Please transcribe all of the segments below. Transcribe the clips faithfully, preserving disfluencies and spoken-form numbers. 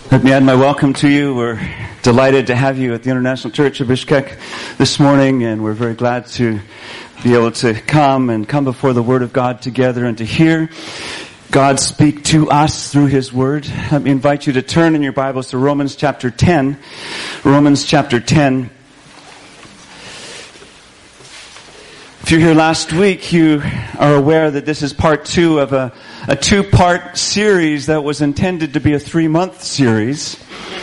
Let me add my welcome to you. We're delighted to have you at the International Church of Bishkek this morning, and we're very glad to be able to come and come before the Word of God together and to hear God speak to us through His Word. Let me invite you to turn in your Bibles to Romans chapter ten. Romans chapter ten. If you're here last week, you are aware that this is part two of a, a two-part series that was intended to be a three-month series.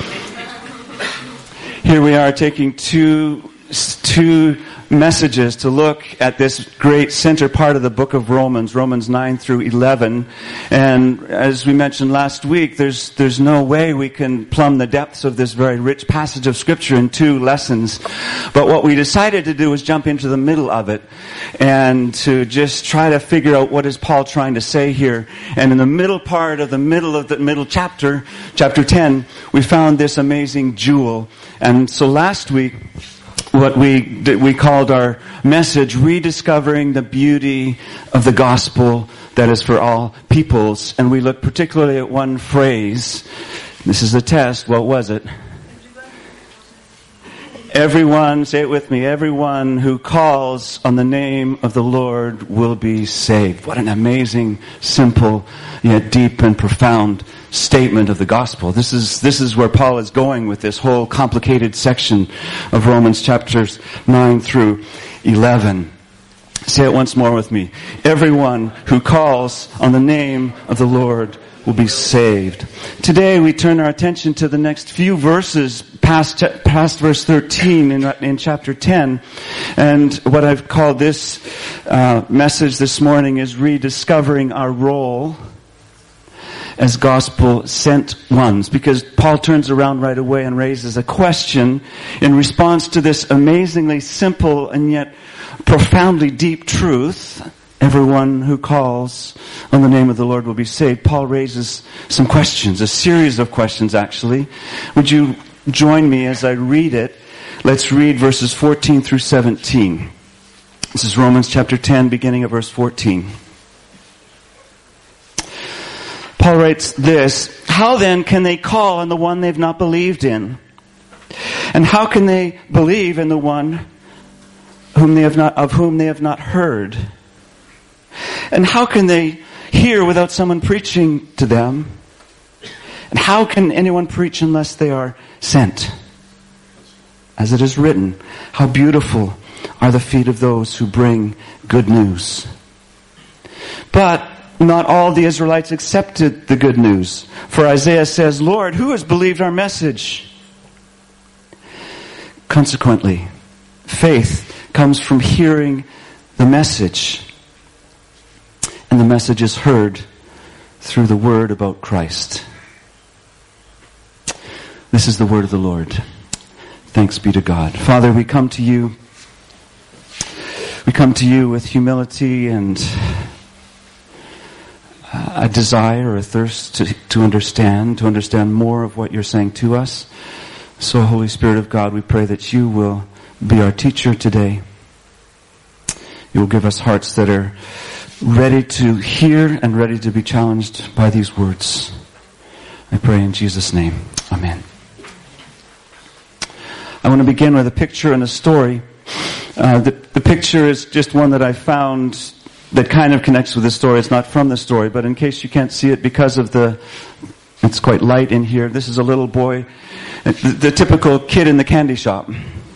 Here we are taking two, two messages to look at this great center part of the book of Romans, Romans nine through eleven. And as we mentioned last week, there's there's no way we can plumb the depths of this very rich passage of Scripture in two lessons. But what we decided to do was jump into the middle of it and to just try to figure out what is Paul trying to say here. And in the middle part of the middle of the middle chapter, chapter ten, we found this amazing jewel. And so last week, what we we called our message, Rediscovering the Beauty of the Gospel that is for all peoples. And we looked particularly at one phrase. This is a test. What was it? Everyone, say it with me, everyone who calls on the name of the Lord will be saved. What an amazing, simple, yet deep and profound statement of the gospel. This is, this is where Paul is going with this whole complicated section of Romans chapters nine through eleven. Say it once more with me. Everyone who calls on the name of the Lord will be saved. Today we turn our attention to the next few verses past, past verse thirteen in, in chapter ten. And what I've called this uh, message this morning is rediscovering our role as gospel sent ones, because Paul turns around right away and raises a question in response to this amazingly simple and yet profoundly deep truth. Everyone who calls on the name of the Lord will be saved. Paul raises some questions, a series of questions actually. Would you join me as I read it? Let's read verses fourteen through seventeen. This is Romans chapter ten, beginning of verse fourteen. Paul writes this: How then can they call on the one they've not believed in? And how can they believe in the one whom they have not, of whom they have not heard? And how can they hear without someone preaching to them? And how can anyone preach unless they are sent? As it is written, how beautiful are the feet of those who bring good news. But not all the Israelites accepted the good news. For Isaiah says, Lord, who has believed our message? Consequently, faith comes from hearing the message. And the message is heard through the word about Christ. This is the word of the Lord. Thanks be to God. Father, we come to you. We come to you with humility and a desire, a thirst to, to understand, to understand more of what you're saying to us. So, Holy Spirit of God, we pray that you will be our teacher today. You will give us hearts that are ready to hear and ready to be challenged by these words. I pray in Jesus' name. Amen. I want to begin with a picture and a story. Uh, the, the picture is just one that I found that kind of connects with the story. It's not from the story, but in case you can't see it because of the, it's quite light in here. This is a little boy, the, the typical kid in the candy shop,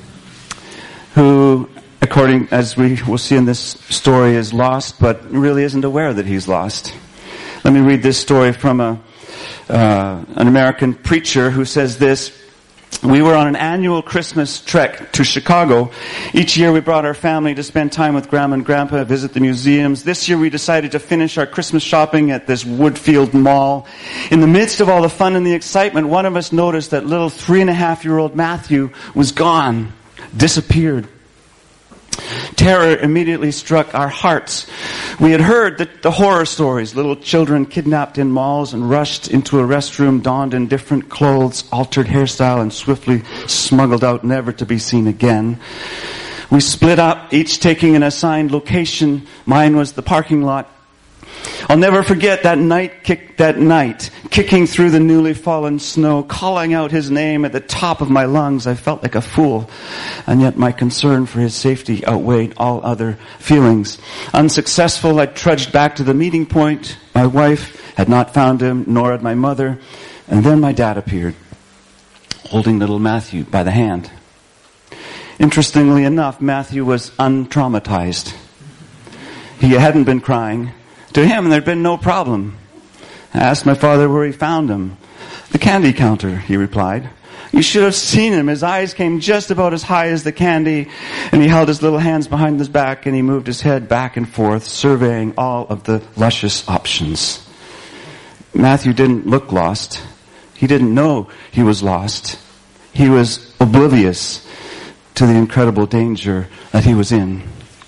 who, according, as we will see in this story, is lost, but really isn't aware that he's lost. Let me read this story from a, uh, an American preacher who says this: We were on an annual Christmas trek to Chicago. Each year we brought our family to spend time with Grandma and Grandpa, visit the museums. This year we decided to finish our Christmas shopping at this Woodfield Mall. In the midst of all the fun and the excitement, one of us noticed that little three and a half year old Matthew was gone, disappeared. Terror immediately struck our hearts. We had heard the, the horror stories, little children kidnapped in malls and rushed into a restroom, donned in different clothes, altered hairstyle, and swiftly smuggled out, never to be seen again. We split up, each taking an assigned location. Mine was the parking lot. I'll never forget that night, kick, that night, kicking through the newly fallen snow, calling out his name at the top of my lungs. I felt like a fool, and yet my concern for his safety outweighed all other feelings. Unsuccessful, I trudged back to the meeting point. My wife had not found him, nor had my mother, and then my dad appeared, holding little Matthew by the hand. Interestingly enough, Matthew was untraumatized. He hadn't been crying. To him, there'd been no problem. I asked my father where he found him. The candy counter, he replied. You should have seen him. His eyes came just about as high as the candy, and he held his little hands behind his back, and he moved his head back and forth, surveying all of the luscious options. Matthew didn't look lost. He didn't know he was lost. He was oblivious to the incredible danger that he was in.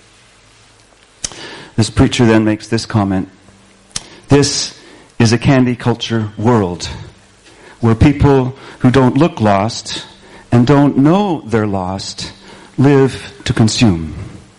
This preacher then makes this comment. This is a candy culture world where people who don't look lost and don't know they're lost live to consume.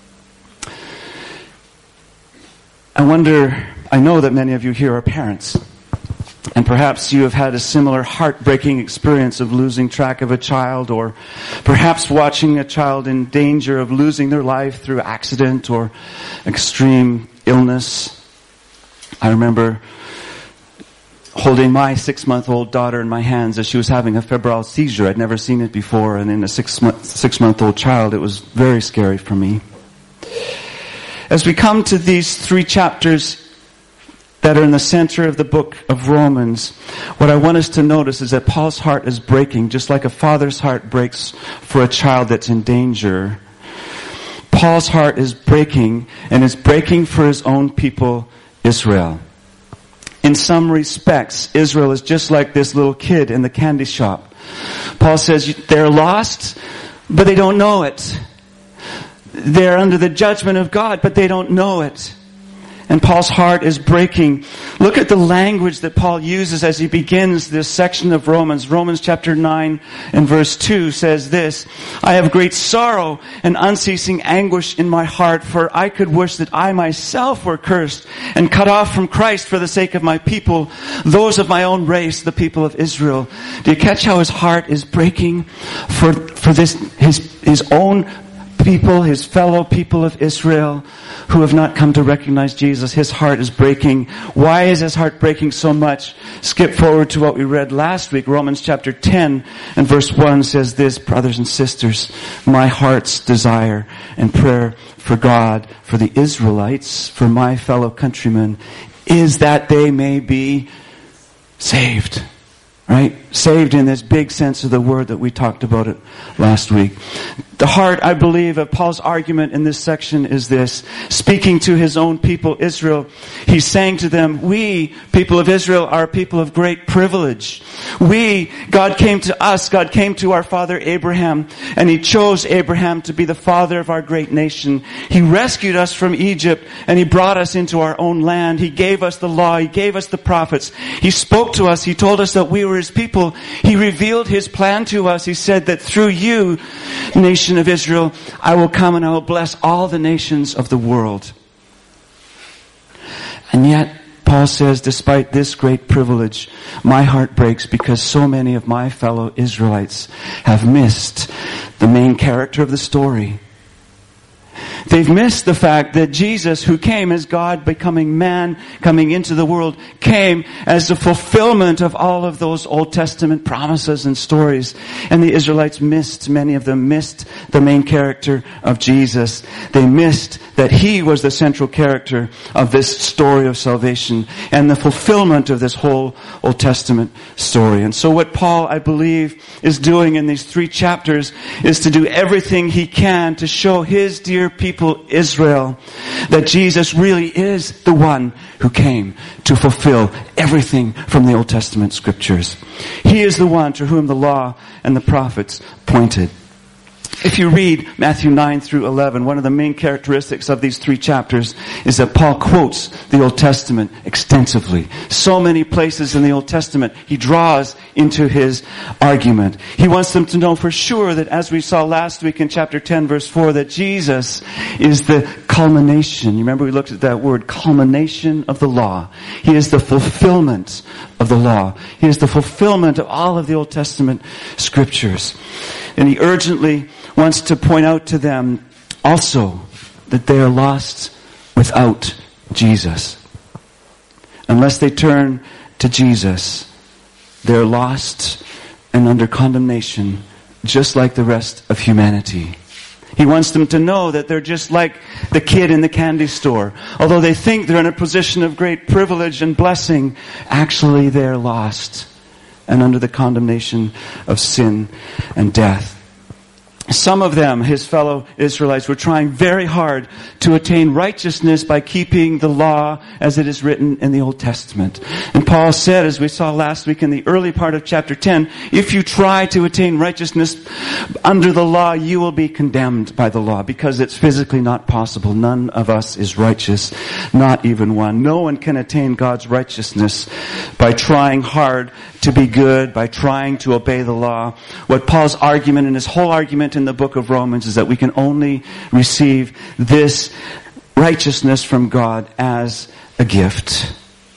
I wonder, I know that many of you here are parents, and perhaps you have had a similar heartbreaking experience of losing track of a child, or perhaps watching a child in danger of losing their life through accident or extreme illness. I remember holding my six-month-old daughter in my hands as she was having a febrile seizure. I'd never seen it before, and in a six-month, six-month-old child, it was very scary for me. As we come to these three chapters that are in the center of the book of Romans, what I want us to notice is that Paul's heart is breaking, just like a father's heart breaks for a child that's in danger. Paul's heart is breaking, and it's breaking for his own people, Israel. In some respects, Israel is just like this little kid in the candy shop. Paul says they're lost, but they don't know it. They're under the judgment of God, but they don't know it. And Paul's heart is breaking. Look at the language that Paul uses as he begins this section of Romans. Romans chapter nine and verse two says this, I have great sorrow and unceasing anguish in my heart, for I could wish that I myself were cursed and cut off from Christ for the sake of my people, those of my own race, the people of Israel. Do you catch how his heart is breaking for, for this, his, his own people, his fellow people of Israel who have not come to recognize Jesus? His heart is breaking. Why is his heart breaking so much? Skip forward to what we read last week. Romans chapter ten and verse one says this, brothers and sisters, my heart's desire and prayer for God, for the Israelites, for my fellow countrymen, is that they may be saved. Right? Saved in this big sense of the word that we talked about it last week. The heart, I believe, of Paul's argument in this section is this. Speaking to his own people, Israel, he's saying to them, we, people of Israel, are people of great privilege. We, God came to us, God came to our father Abraham, and he chose Abraham to be the father of our great nation. He rescued us from Egypt, and he brought us into our own land. He gave us the law, he gave us the prophets. He spoke to us, he told us that we were his people. He revealed his plan to us. He said that through you, nation of Israel, I will come and I will bless all the nations of the world. And yet, Paul says, despite this great privilege, my heart breaks because so many of my fellow Israelites have missed the main character of the story. They've missed the fact that Jesus, who came as God becoming man, coming into the world, came as the fulfillment of all of those Old Testament promises and stories. And the Israelites missed, many of them missed the main character of Jesus. They missed that he was the central character of this story of salvation and the fulfillment of this whole Old Testament story. And so what Paul, I believe, is doing in these three chapters is to do everything he can to show his dear people, Israel, that Jesus really is the one who came to fulfill everything from the Old Testament scriptures. He is the one to whom the law and the prophets pointed. If you read Matthew nine through eleven, one of the main characteristics of these three chapters is that Paul quotes the Old Testament extensively. So many places in the Old Testament he draws into his argument. He wants them to know for sure that, as we saw last week in chapter ten verse four, that Jesus is the culmination. You remember we looked at that word, culmination of the law. He is the fulfillment of the law. He is the fulfillment of all of the Old Testament scriptures. And he urgently wants to point out to them also that they are lost without Jesus. Unless they turn to Jesus, they're lost and under condemnation, just like the rest of humanity. He wants them to know that they're just like the kid in the candy store. Although they think they're in a position of great privilege and blessing, actually they're lost and under the condemnation of sin and death. Some of them, his fellow Israelites, were trying very hard to attain righteousness by keeping the law as it is written in the Old Testament. And Paul said, as we saw last week in the early part of chapter ten, if you try to attain righteousness under the law, you will be condemned by the law, because it's physically not possible. None of us is righteous, not even one. No one can attain God's righteousness by trying hard to be good, by trying to obey the law. What Paul's argument and his whole argument in the book of Romans is that we can only receive this righteousness from God as a gift.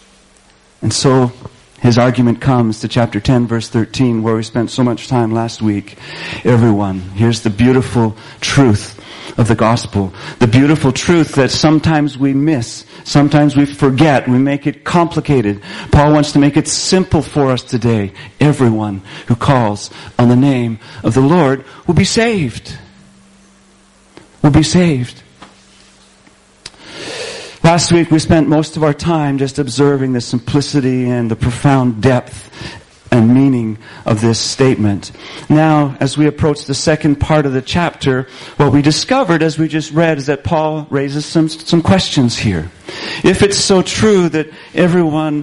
And so his argument comes to chapter ten verse thirteen, where we spent so much time last week. Everyone, here's the beautiful truth of the gospel. The beautiful truth that sometimes we miss. Sometimes we forget. We make it complicated. Paul wants to make it simple for us today. Everyone who calls on the name of the Lord will be saved. Will be saved. Last week we spent most of our time just observing the simplicity and the profound depth and meaning of this statement. Now, as we approach the second part of the chapter, what we discovered as we just read is that Paul raises some some questions here. If it's so true that everyone,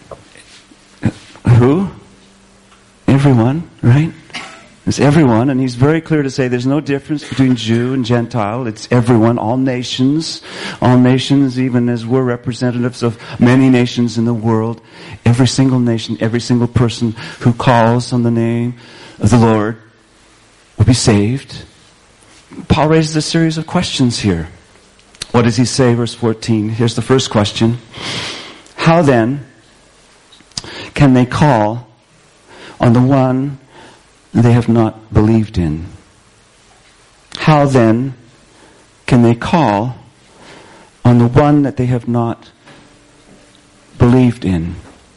who? Everyone, right? It's everyone, and he's very clear to say there's no difference between Jew and Gentile. It's everyone, all nations, all nations, even as we're representatives of many nations in the world. Every single nation, every single person who calls on the name of the Lord will be saved. Paul raises a series of questions here. What does he say? Verse fourteen. Here's the first question. How then can they call on the one they have not believed in? How then can they call on the one that they have not believed in?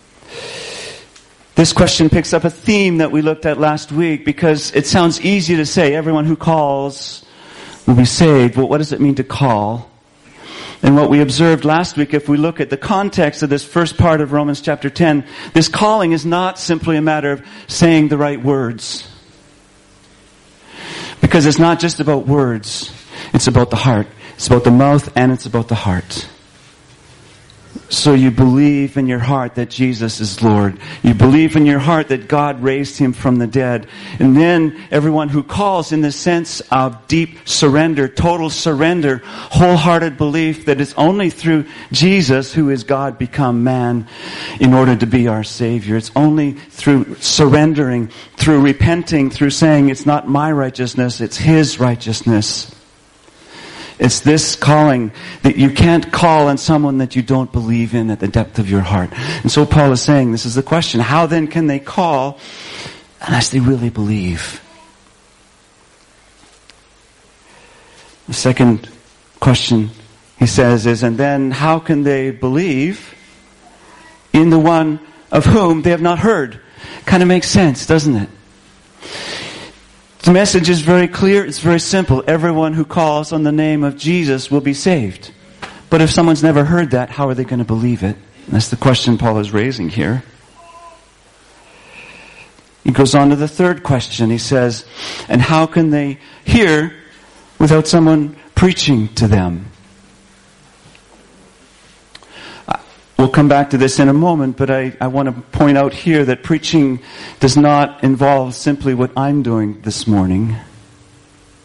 This question picks up a theme that we looked at last week, because it sounds easy to say everyone who calls will be saved. But what does it mean to call? And what we observed last week, if we look at the context of this first part of Romans chapter ten, this calling is not simply a matter of saying the right words. Because it's not just about words. It's about the heart. It's about the mouth, and it's about the heart. So you believe in your heart that Jesus is Lord. You believe in your heart that God raised him from the dead. And then everyone who calls in the sense of deep surrender, total surrender, wholehearted belief that it's only through Jesus, who is God become man, in order to be our Savior. It's only through surrendering, through repenting, through saying it's not my righteousness, it's his righteousness. It's this calling that you can't call on someone that you don't believe in at the depth of your heart. And so Paul is saying, this is the question. How then can they call unless they really believe? The second question he says is, and then how can they believe in the one of whom they have not heard? Kind of makes sense, doesn't it? The message is very clear. It's very simple. Everyone who calls on the name of Jesus will be saved. But if someone's never heard that, how are they going to believe it? And that's the question Paul is raising here. He goes on to the third question. He says, and how can they hear without someone preaching to them? We'll come back to this in a moment, but I, I want to point out here that preaching does not involve simply what I'm doing this morning.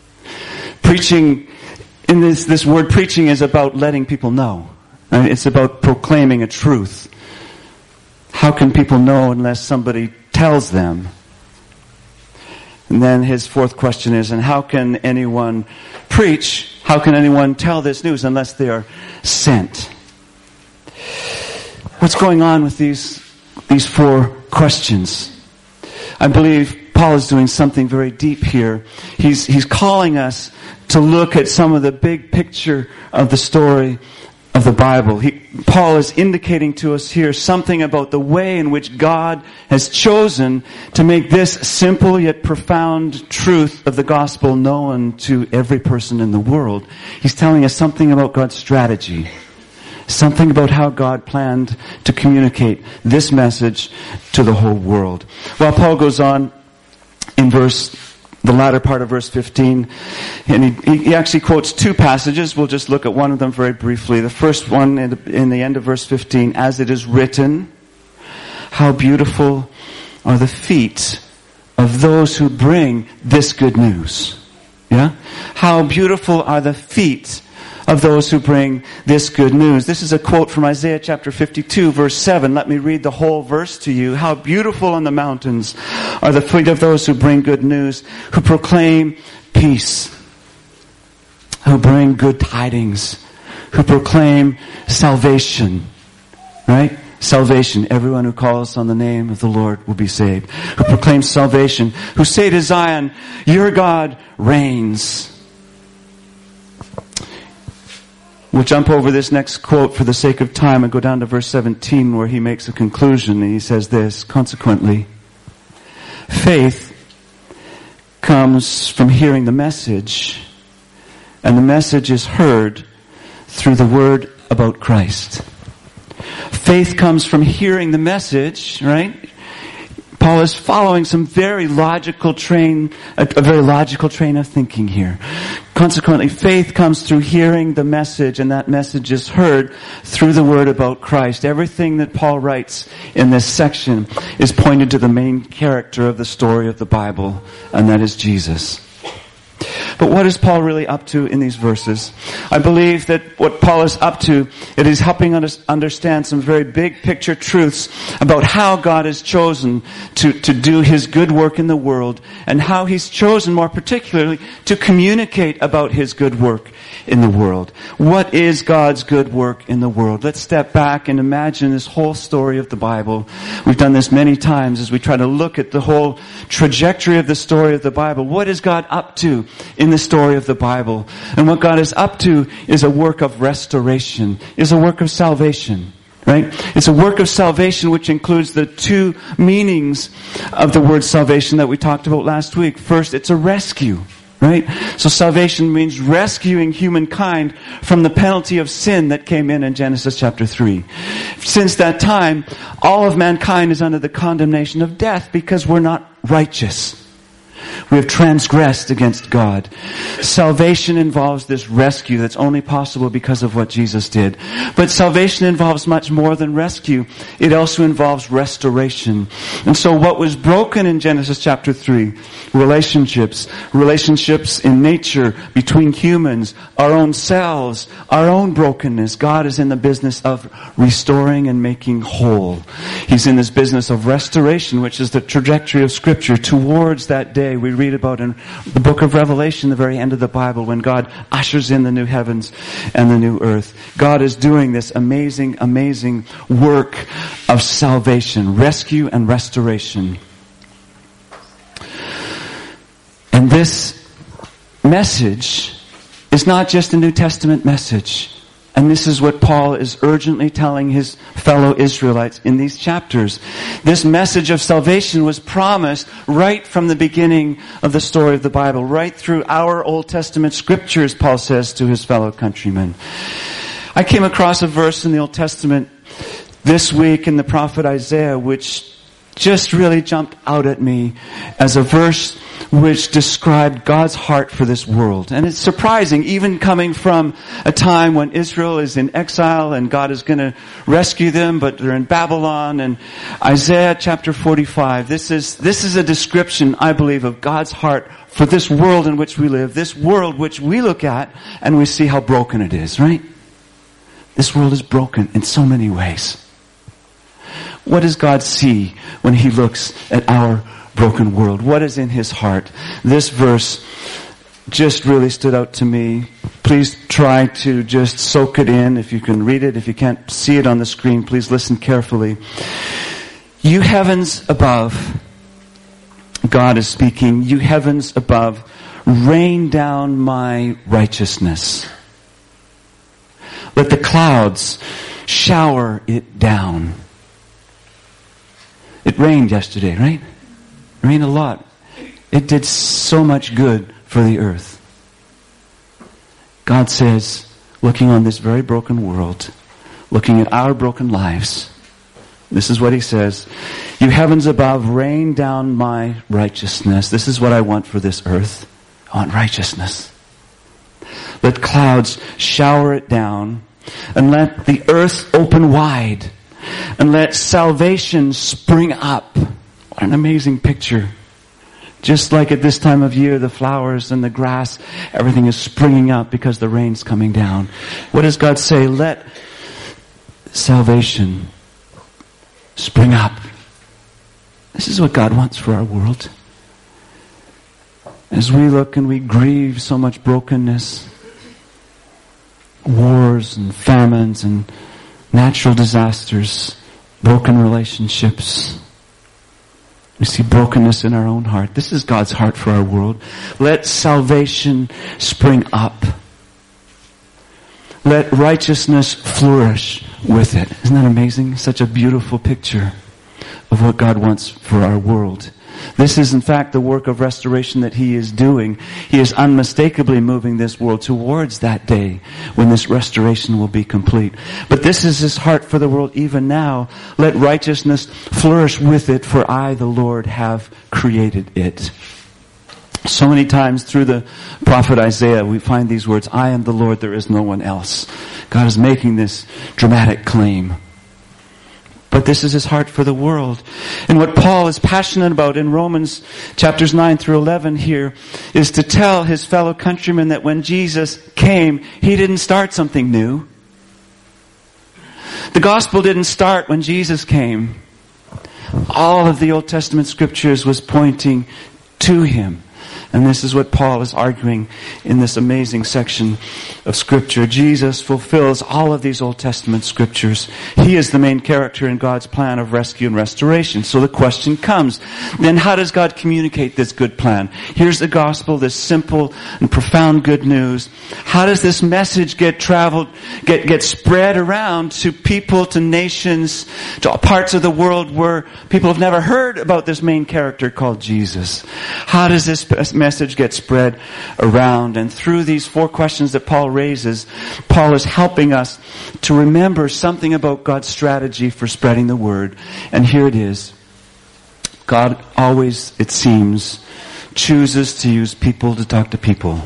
Preaching, in this, this word preaching is about letting people know. Right? It's about proclaiming a truth. How can people know unless somebody tells them? And then his fourth question is, and how can anyone preach? How can anyone tell this news unless they are sent? What's going on with these, these four questions? I believe Paul is doing something very deep here. He's, he's calling us to look at some of the big picture of the story of the Bible. He, Paul is indicating to us here something about the way in which God has chosen to make this simple yet profound truth of the gospel known to every person in the world. He's telling us something about God's strategy. Something about how God planned to communicate this message to the whole world. Well, Paul goes on in verse the latter part of verse fifteen, and he, he actually quotes two passages. We'll just look at one of them very briefly. The first one in the, in the end of verse fifteen, as it is written, how beautiful are the feet of those who bring this good news. Yeah? How beautiful are the feet of those who bring this good news. This is a quote from Isaiah chapter fifty-two, verse seven. Let me read the whole verse to you. How beautiful on the mountains are the feet of those who bring good news, who proclaim peace, who bring good tidings, who proclaim salvation. Right? Salvation. Everyone who calls on the name of the Lord will be saved. Who proclaims salvation. Who say to Zion, your God reigns. We'll jump over this next quote for the sake of time and go down to verse seventeen where he makes a conclusion, and he says this, consequently, faith comes from hearing the message, and the message is heard through the word about Christ. Faith comes from hearing the message, right? Paul is following some very logical train, a, a very logical train of thinking here. Consequently, faith comes through hearing the message, and that message is heard through the word about Christ. Everything that Paul writes in this section is pointed to the main character of the story of the Bible, and that is Jesus. But what is Paul really up to in these verses? I believe that what Paul is up to, it is helping us understand some very big picture truths about how God has chosen to, to do His good work in the world, and how He's chosen more particularly to communicate about His good work in the world. What is God's good work in the world? Let's step back and imagine this whole story of the Bible. We've done this many times as we try to look at the whole trajectory of the story of the Bible. What is God up to in the story of the Bible? And what God is up to is a work of restoration, is a work of salvation, right? It's a work of salvation which includes the two meanings of the word salvation that we talked about last week. First, it's a rescue, right? So salvation means rescuing humankind from the penalty of sin that came in in Genesis chapter three. Since that time, all of mankind is under the condemnation of death because we're not righteous. We have transgressed against God. Salvation involves this rescue that's only possible because of what Jesus did. But salvation involves much more than rescue. It also involves restoration. And so what was broken in Genesis chapter three, relationships, relationships in nature between humans, our own selves, our own brokenness, God is in the business of restoring and making whole. He's in this business of restoration, which is the trajectory of Scripture towards that day we read about in the book of Revelation, the very end of the Bible, when God ushers in the new heavens and the new earth. God is doing this amazing, amazing work of salvation, rescue and restoration. And this message is not just a New Testament message. And this is what Paul is urgently telling his fellow Israelites in these chapters. This message of salvation was promised right from the beginning of the story of the Bible, right through our Old Testament scriptures, Paul says to his fellow countrymen. I came across a verse in the Old Testament this week in the prophet Isaiah, which just really jumped out at me as a verse which described God's heart for this world. And it's surprising, even coming from a time when Israel is in exile and God is going to rescue them, but they're in Babylon. And Isaiah chapter forty-five, this is, this is a description, I believe, of God's heart for this world in which we live, this world which we look at and we see how broken it is, right? This world is broken in so many ways. What does God see when He looks at our broken world? What is in His heart? This verse just really stood out to me. Please try to just soak it in. If you can read it, if you can't see it on the screen, please listen carefully. You heavens above, God is speaking, you heavens above, rain down my righteousness. Let the clouds shower it down. It rained yesterday, right? It rained a lot. It did so much good for the earth. God says, looking on this very broken world, looking at our broken lives, this is what He says, you heavens above, rain down my righteousness. This is what I want for this earth. I want righteousness. Let clouds shower it down, and let the earth open wide, and let salvation spring up. What an amazing picture. Just like at this time of year, the flowers and the grass, everything is springing up because the rain's coming down. What does God say? Let salvation spring up. This is what God wants for our world. As we look and we grieve so much brokenness, wars and famines and natural disasters, broken relationships. We see brokenness in our own heart. This is God's heart for our world. Let salvation spring up. Let righteousness flourish with it. Isn't that amazing? Such a beautiful picture of what God wants for our world. This is in fact the work of restoration that He is doing. He is unmistakably moving this world towards that day when this restoration will be complete. But this is His heart for the world even now. Let righteousness flourish with it, for I, the Lord, have created it. So many times through the prophet Isaiah we find these words, I am the Lord, there is no one else. God is making this dramatic claim. But this is His heart for the world. And what Paul is passionate about in Romans chapters nine through eleven here is to tell his fellow countrymen that when Jesus came, He didn't start something new. The gospel didn't start when Jesus came. All of the Old Testament scriptures was pointing to Him. And this is what Paul is arguing in this amazing section of Scripture. Jesus fulfills all of these Old Testament Scriptures. He is the main character in God's plan of rescue and restoration. So the question comes, then how does God communicate this good plan? Here's the gospel, this simple and profound good news. How does this message get traveled, get, get spread around to people, to nations, to parts of the world where people have never heard about this main character called Jesus? How does this message get spread around? And through these four questions that Paul raises, Paul is helping us to remember something about God's strategy for spreading the word. And here it is. God always, it seems, chooses to use people to talk to people.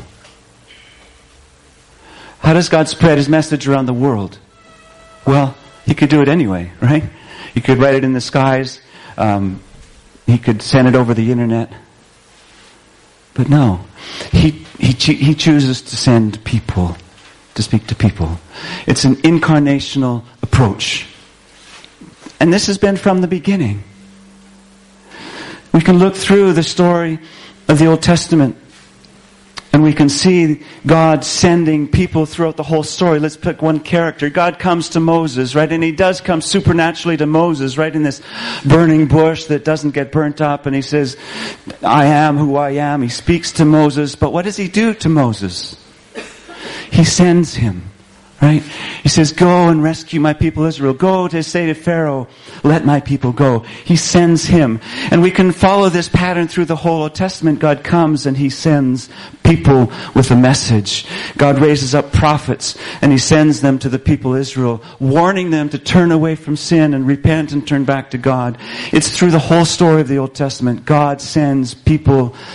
How does God spread His message around the world? Well, He could do it anyway, right? He could write it in the skies. Um, he could send it over the internet. But no, he, he, he chooses to send people, to speak to people. It's an incarnational approach. And this has been from the beginning. We can look through the story of the Old Testament and we can see God sending people throughout the whole story. Let's pick one character. God comes to Moses, right? And He does come supernaturally to Moses, right? In this burning bush that doesn't get burnt up. And He says, I am who I am. He speaks to Moses. But what does He do to Moses? He sends him. Right? He says, go and rescue my people Israel. Go to say to Pharaoh, let my people go. He sends him. And we can follow this pattern through the whole Old Testament. God comes and He sends people with a message. God raises up prophets and He sends them to the people Israel, warning them to turn away from sin and repent and turn back to God. It's through the whole story of the Old Testament. God sends people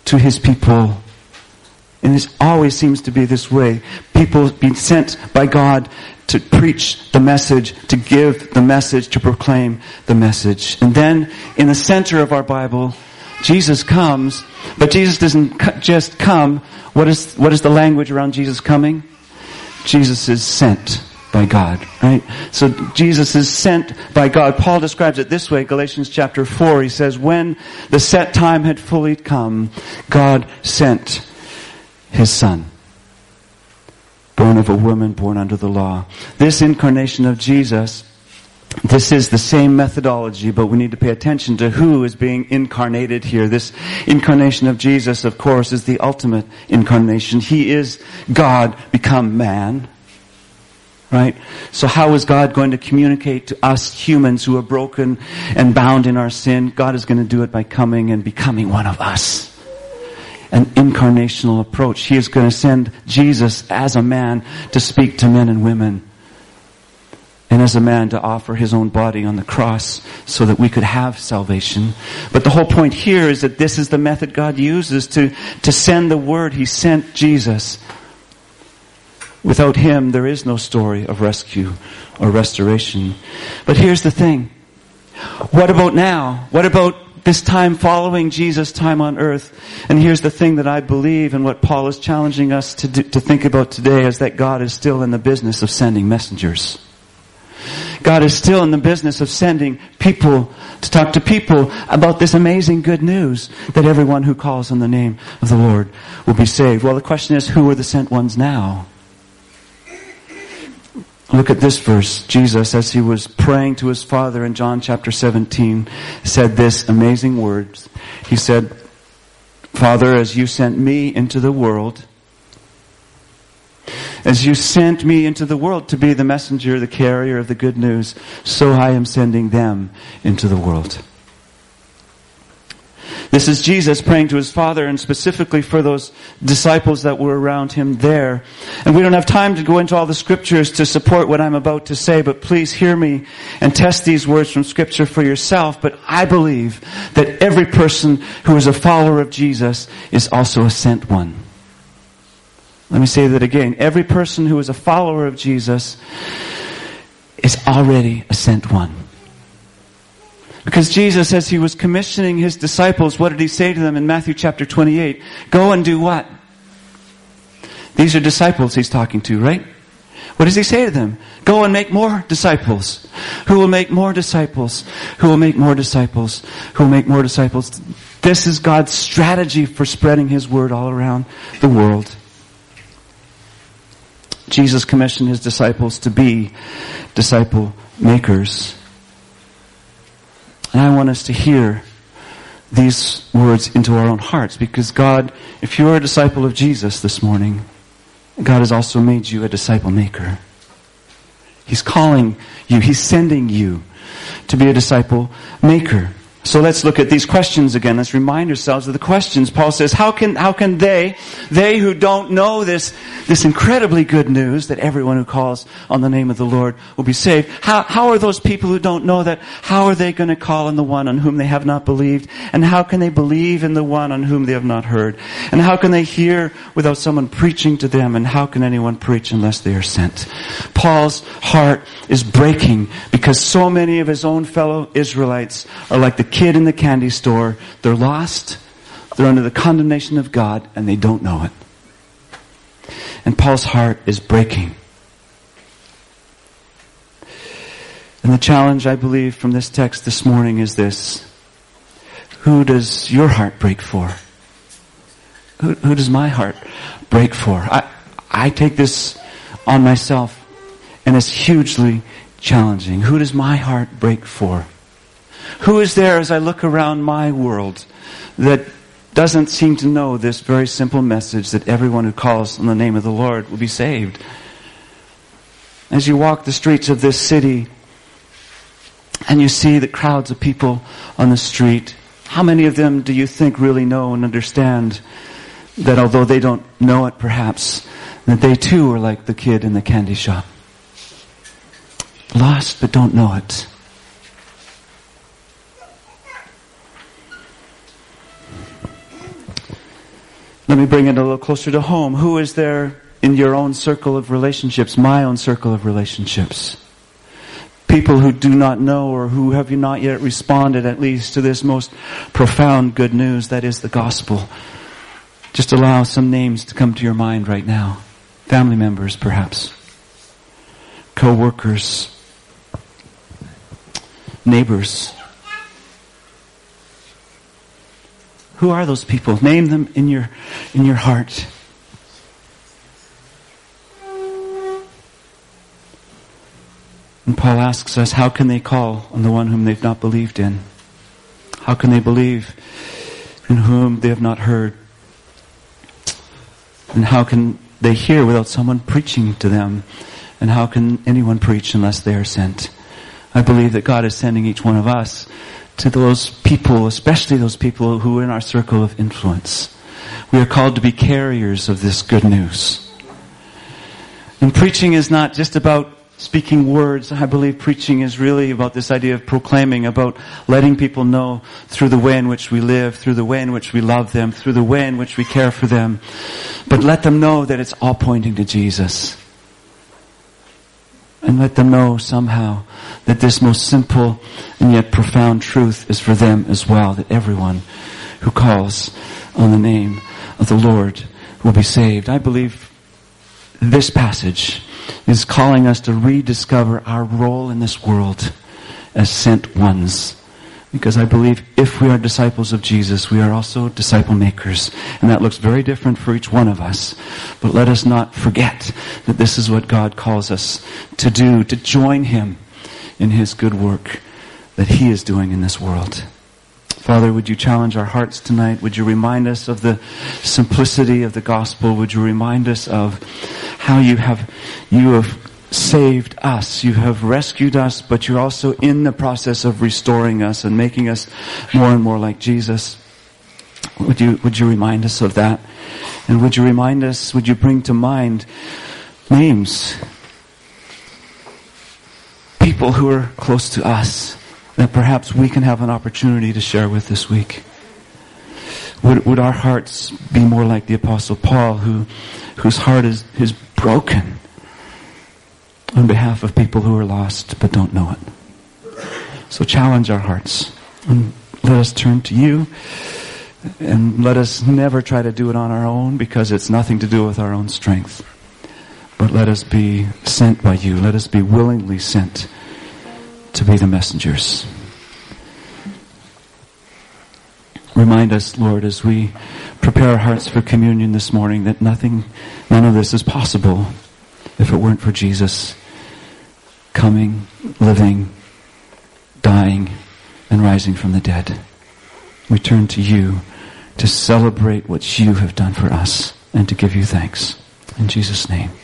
to his people. And it always seems to be this way. People being sent by God to preach the message, to give the message, to proclaim the message. And then in the center of our Bible, Jesus comes, but Jesus doesn't just come. What is, what is the language around Jesus coming? Jesus is sent by God, right? So Jesus is sent by God. Paul describes it this way, Galatians chapter four. He says, when the set time had fully come, God sent his Son, born of a woman, born under the law. This incarnation of Jesus, this is the same methodology, but we need to pay attention to who is being incarnated here. This incarnation of Jesus, of course, is the ultimate incarnation. He is God become man. Right? So how is God going to communicate to us humans who are broken and bound in our sin? God is going to do it by coming and becoming one of us. An incarnational approach. He is going to send Jesus as a man to speak to men and women. And as a man to offer his own body on the cross so that we could have salvation. But the whole point here is that this is the method God uses to, to send the word. He sent Jesus. Without him, there is no story of rescue or restoration. But here's the thing. What about now? What about this time following Jesus' time on earth? And here's the thing that I believe and what Paul is challenging us to do, to think about today is that God is still in the business of sending messengers. God is still in the business of sending people to talk to people about this amazing good news that everyone who calls on the name of the Lord will be saved. Well, the question is, who are the sent ones now? Look at this verse. Jesus, as he was praying to his Father in John chapter seventeen, said this amazing words. He said, Father, as you sent me into the world, as you sent me into the world to be the messenger, the carrier of the good news, so I am sending them into the world. This is Jesus praying to his Father, and specifically for those disciples that were around him there. And we don't have time to go into all the scriptures to support what I'm about to say, but please hear me and test these words from scripture for yourself. But I believe that every person who is a follower of Jesus is also a sent one. Let me say that again. Every person who is a follower of Jesus is already a sent one. Because Jesus, as he was commissioning his disciples, what did he say to them in Matthew chapter twenty-eight? Go and do what? These are disciples he's talking to, right? What does he say to them? Go and make more disciples. Who will make more disciples? Who will make more disciples? Who will make more disciples? This is God's strategy for spreading his word all around the world. Jesus commissioned his disciples to be disciple makers. And I want us to hear these words into our own hearts, because God, if you are a disciple of Jesus this morning, God has also made you a disciple maker. He's calling you, he's sending you to be a disciple maker. So let's look at these questions again. Let's remind ourselves of the questions. Paul says, how can, how can they, they who don't know this, this incredibly good news that everyone who calls on the name of the Lord will be saved, how, how are those people who don't know that, how are they going to call on the one on whom they have not believed? And how can they believe in the one on whom they have not heard? And how can they hear without someone preaching to them? And how can anyone preach unless they are sent? Paul's heart is breaking because so many of his own fellow Israelites are like the kid in the candy store. They're lost, they're under the condemnation of God, and they don't know it. And Paul's heart is breaking. And the challenge, I believe, from this text this morning is this. Who does your heart break for? Who, who does my heart break for? I, I take this on myself, and it's hugely challenging. Who does my heart break for? Who is there as I look around my world that doesn't seem to know this very simple message that everyone who calls on the name of the Lord will be saved? As you walk the streets of this city and you see the crowds of people on the street, how many of them do you think really know and understand that although they don't know it perhaps, that they too are like the kid in the candy shop? Lost but don't know it. Let me bring it a little closer to home. Who is there in your own circle of relationships, my own circle of relationships? People who do not know or who have not yet responded at least to this most profound good news that is the gospel. Just allow some names to come to your mind right now. Family members, perhaps. Co-workers. Neighbors. Who are those people? Name them in your in your heart. And Paul asks us, how can they call on the one whom they've not believed in? How can they believe in whom they have not heard? And how can they hear without someone preaching to them? And how can anyone preach unless they are sent? I believe that God is sending each one of us to those people, especially those people who are in our circle of influence. We are called to be carriers of this good news. And preaching is not just about speaking words. I believe preaching is really about this idea of proclaiming, about letting people know through the way in which we live, through the way in which we love them, through the way in which we care for them. But let them know that it's all pointing to Jesus. And let them know somehow that this most simple and yet profound truth is for them as well, that everyone who calls on the name of the Lord will be saved. I believe this passage is calling us to rediscover our role in this world as sent ones. Because I believe if we are disciples of Jesus, we are also disciple makers. And that looks very different for each one of us. But let us not forget that this is what God calls us to do, to join Him in His good work that He is doing in this world. Father, would you challenge our hearts tonight? Would you remind us of the simplicity of the gospel? Would you remind us of how you have, you have saved us. You have rescued us, but you're also in the process of restoring us and making us more and more like Jesus. Would you, would you remind us of that? And would you remind us, would you bring to mind names? People who are close to us that perhaps we can have an opportunity to share with this week. Would, would our hearts be more like the Apostle Paul, who, whose heart is, is broken on behalf of people who are lost but don't know it. So challenge our hearts. And let us turn to you. And let us never try to do it on our own, because it's nothing to do with our own strength. But let us be sent by you. Let us be willingly sent to be the messengers. Remind us, Lord, as we prepare our hearts for communion this morning, that nothing, none of this is possible if it weren't for Jesus coming, living, dying, and rising from the dead. We turn to you to celebrate what you have done for us and to give you thanks. In Jesus' name.